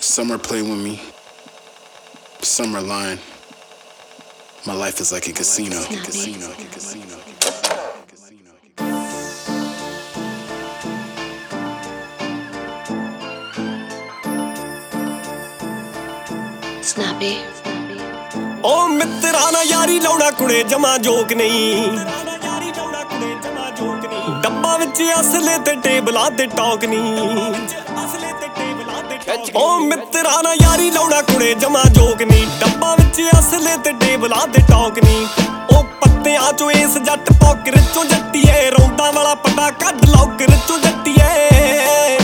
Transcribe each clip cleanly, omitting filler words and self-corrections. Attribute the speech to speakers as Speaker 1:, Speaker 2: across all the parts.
Speaker 1: Some are playing with me, some are lying. My life is like a casino.
Speaker 2: Snappy.
Speaker 3: ਓ ਮਿੱਤਰਾਂ ਨਾਲ ਯਾਰੀ ਲਾਉਣਾ ਕੁੜੇ ਜਮਾ ਜੋਕ ਨਹੀਂ। ਡੱਬਾ ਵਿੱਚ ਅਸਲੇ ਤੇ ਟੇਬਲਾਂ ਤੇ ਟੌਕ ਨਹੀਂ। ਓ ਮਿੱਤਰਾਂ ਨਾਲ ਯਾਰੀ ਲਾਉਣਾ ਕੁੜੇ ਜਮਾ ਜੋਕ ਨਹੀਂ। ਡੱਬਾ ਵਿੱਚ ਅਸਲੇ ਤੇ ਟੇਬਲਾਂ ਤੇ ਟੌਕ ਨਹੀਂ। ਓ ਪੱਤਿਆਂ ਚੋਂ ਇਸ ਜੱਟ ਪੌਕਰ ਚੋਂ ਜੱਟੀਏ, ਰੌਂਦਾਂ ਵਾਲਾ ਪੱਟਾ ਕੱਢ ਲੌਕਰ ਚੋਂ ਜੱਟੀਏ।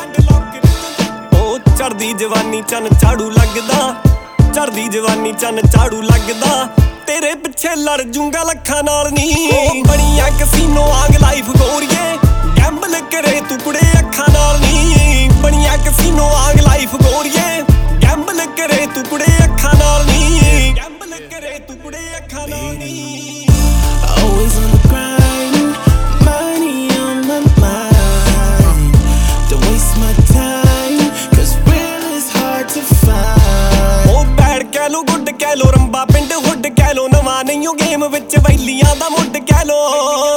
Speaker 3: ਓ ਚੜਦੀ ਜਵਾਨੀ ਚੰਨ ਝਾੜੂ ਲੱਗਦਾ, ਚੜਦੀ ਜਵਾਨੀ ਚੰਨ ਝਾੜੂ ਲੱਗਦਾ। ਤੇਰੇ ਪਿੱਛੇ ਲੜ ਜੂੰਗਾ ਲੱਖਾਂ ਨਾਲ ਨੀ। ਬਣੀਆਂ ਕਸੀਨੋ ਆਗ ਲਾਈਫ ਗੋਰੀਏ, ਗੈਂਬਲ ਕਰੇ ਤੂੰ ਕੁੜੇ ਅੱਖਾਂ ਨਾਲ ਨੀ। ਬਣੀਆਂ ਕਸੀਨੋ ਆਗ ਲਾਈਫ ਗੋਰੀਏ, ਗੈਂਬਲ ਕਰੇ ਤੂੰ ਕੁੜੇ ਅੱਖਾਂ ਨਾਲ ਨੀ। ਗੈਂਬਲ ਕਰੇ ਤੂੰ ਕੁੜੇ ਅੱਖਾਂ ਨਾਲ ਨੀ।
Speaker 4: Always on the grind, money on my mind. Don't waste my time, cause real is hard to find.
Speaker 3: ਉਹ ਬੈੜ ਕਹਿ ਲੋ ਗੁੱਡ ਕਹਿ ਲੋ, ਰੰਬਾ ਪਿੰਡ ਹੁੱਡ ਕਹਿ ਲੋ। ਨਵਾਂ ਨਹੀਂ ਉਹ ਗੇਮ ਵਿੱਚ ਵੈਲੀਆਂ ਦਾ ਮੁੱਢ ਕਹਿ ਲੋ।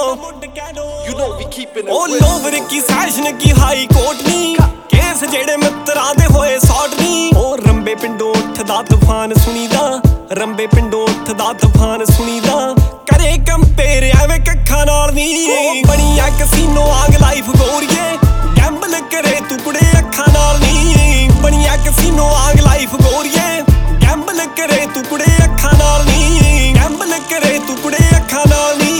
Speaker 3: ਉਹ ਲੋਵਰ ਕੀ ਸੈਸ਼ਨ ਕੀ ਹਾਈ ਕੋਰਟ ਨੀ, ਕੇਸ ਜਿਹੜੇ ਮਿੱਤਰਾਂ ਦੇ ਹੋਏ ਸੌਟ ਨੀ। ਉਹ ਰੰਬੇ ਪਿੰਡੋਂ ਉੱਠਦਾ ਤੂਫਾਨ ਸੁਣੀਦਾ, ਰੰਬੇ ਪਿੰਡੋਂ ਉੱਠਦਾ ਤੂਫਾਨ ਸੁਣੀਦਾ। ਕਰੇ ਕੰਪੇਅਰ ਐਵੇਂ ਕੱਖਾਂ ਨਾਲ ਨੀ। ਬਣੀਆਂ ਕਸੀਨੋ ਆਗ ਲਾਈਫ ਗੋਰੀਏ, ਗੈਂਬਲ ਕਰੇ ਤੂੰ ਕੁੜੇ ਅੱਖਾਂ ਨਾਲ ਨੀ। ਬਣੀਆਂ ਕਸੀਨੋ ਆਗ ਲਾਈਫ ਗੋਰੀਏ, ਗੈਂਬਲ ਕਰੇ ਤੂੰ ਕੁੜੇ ਅੱਖਾਂ ਨਾਲ ਨੀ। ਗੈਂਬਲ ਕਰੇ ਤੂੰ ਕੁੜੇ ਅੱਖਾਂ ਨਾਲ ਨੀ।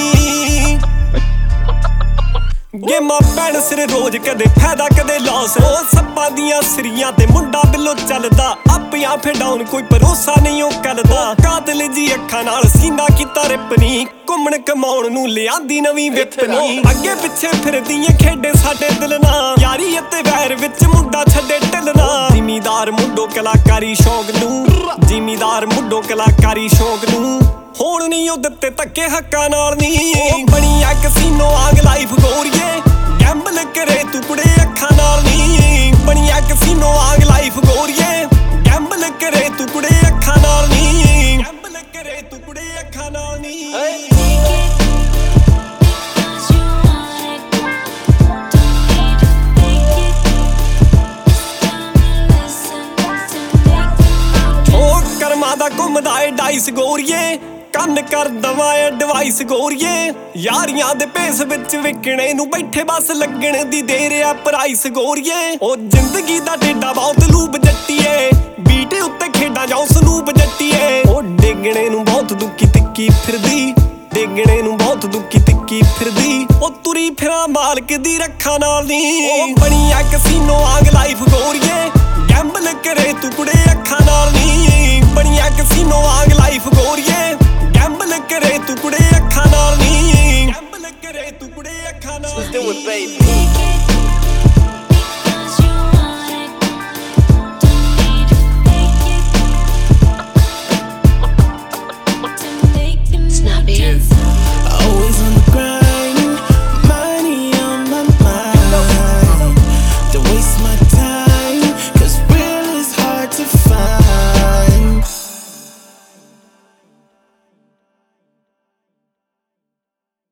Speaker 3: ਗੇਮਾਂ ਪੈਣ ਸਿਰ ਰੋਜ਼, ਕਦੇ ਫਾਇਦਾ ਕਦੇ ਲਾਸ। ਉਹ ਸੱਪਾਂ ਦੀਆਂ ਸਿਰੀਆਂ ਤੇ ਮੁੰਡਾ ਬਿੱਲੋ ਚੱਲਦਾ, ਆਪਿਆਂ ਫੇ ਡਾਊਨ ਕੋਈ ਭਰੋਸਾ ਨਹੀਂ ਉਹ ਕਰਦਾ। ਕਾਤਲ ਜੀ ਅੱਖਾਂ ਨਾਲ ਸੀਨਾ ਕੀਤਾ ਰਿਪਨੀ, ਘੁੰਮਣ ਕਮਾਉਣ ਨੂੰ ਲਿਆਂਦੀ ਨਵੀਂ ਵਿਪਨੀ। ਅੱਗੇ ਪਿੱਛੇ ਫਿਰਦੀਆਂ ਖੇਡੇ ਸਾਡੇ ਦਿਲ ਨਾਲ, ਯਾਰੀ ਅਤੇ ਵੈਰ ਵਿੱਚ ਮੁੰਡਾ ਛੱਡੇ ਢਿੱਲਣਾ। ਜ਼ਿਮੀਦਾਰ ਮੁੰਡੋ ਕਲਾਕਾਰੀ ਸ਼ੌਕ ਨੂੰ, ਜ਼ਿਮੀਦਾਰ ਮੁੰਡੋ ਕਲਾਕਾਰੀ ਸ਼ੌਕ ਨੂੰ। ਹੁਣ ਨਹੀਂ ਉਹ ਦਿੱਤੇ ਧੱਕੇ ਹੱਕਾਂ ਨਾਲ ਨੀ। ਬਣੀਆਂ ਕਸੀਨੋ ਆਗ ਲਾਈਫ ਗੋਰੀਏ, ਗੈਂਬਲ ਕਰੇ ਤੂੰ ਕੁੜੇ ਅੱਖਾਂ ਨਾਲ ਨੀ। ਬਣੀਆਂ ਕਸੀਨੋ ਆਗ ਲਾਈਫ ਗੋਰੀਏ, ਗੈਂਬਲ ਕਰੇ ਤੂੰ ਕੁੜੇ ਅੱਖਾਂ ਨਾਲ ਨੀ। ਗੈਂਬਲ ਕਰੇ ਤੂੰ ਕੁੜੇ ਅੱਖਾਂ ਨਾਲ ਨੀ। ਉਹ ਕਰਮਾਂ ਦਾ ਘੁੰਮਦਾ ਏ ਡਾਈਸ ਗੋਰੀਏ, ਕੰਨ ਕਰ ਦਵਾਂ ਐਡਵਾਈਸ ਗੋਰੀਏ। ਯਾਰੀਆਂ ਦੇ ਭੇਸ ਵਿੱਚ ਵਿਕਣੇ ਨੂੰ ਬੈਠੇ ਬਸ ਲੱਗਣ ਦੀ ਦੇਰ ਆ ਪ੍ਰਾਈਸ ਗੋਰੀਏ। ਉਹ ਜ਼ਿੰਦਗੀ ਦਾ ਡੇਡਾ ਬਹੁਤ ਲੂਬ ਜੱਟੀਏ, ਬੀਟ ਉੱਤੇ ਖੇਡਾਂ ਜਾਉ ਸਨੂਬ ਜੱਟੀਏ। ਉਹ ਡੇਗਣੇ ਨੂੰ ਬਹੁਤ ਦੁੱਖੀ ਤਿੱਕੀ ਫਿਰਦੀ, ਡੇਗਣੇ ਨੂੰ ਬਹੁਤ ਦੁੱਖੀ ਤਿੱਕੀ ਫਿਰਦੀ। ਉਹ ਤੁਰੀ ਫਿਰਾਂ ਮਾਲਕ ਦੀ ਰੱਖਾਂ ਨਾਲ ਨੀ। ਉਹ ਬਣੀਆਂ ਕਸੀਨੋ ਆਗ ਲਾਈਫ ਗੋਰੀਏ, ਗੈਂਬਲ ਕਰੇ ਤੂੰ ਕੁੜੇ ਅੱਖਾਂ ਨਾਲ ਨੀ। ਬਣੀਆਂ ਕਸੀਨੋ ਆਗ ਲਾਈਫ ਗੋਰੀਏ, ਗੈਂਬਲ ਕਰੇ ਤੂੰ ਕੁੜੇ ਅੱਖਾਂ ਨਾਲ ਨੀ। ਗੈਂਬਲ ਕਰੇ ਤੂੰ ਕੁੜੇ ਅੱਖਾਂ ਨਾਲ ਨੀ।